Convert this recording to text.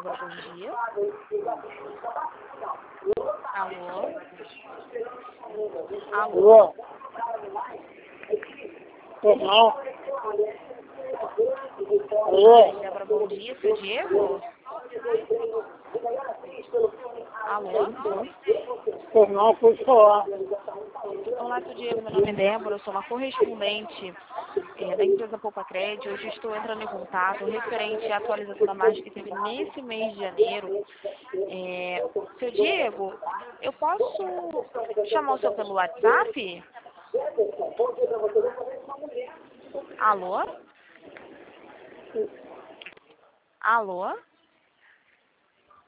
Débora, bom dia. Alô? Alô? Não. Alô? Débora, bom dia. Seu Diego? Alô? Não, pode falar. Olá, seu Diego. Meu nome é Débora. Eu sou uma correspondente da empresa Poupa Crédito. Hoje estou entrando em contato referente à atualização da margem que teve nesse mês de janeiro. Seu Diego, eu posso chamar o senhor pelo WhatsApp? Alô? Alô?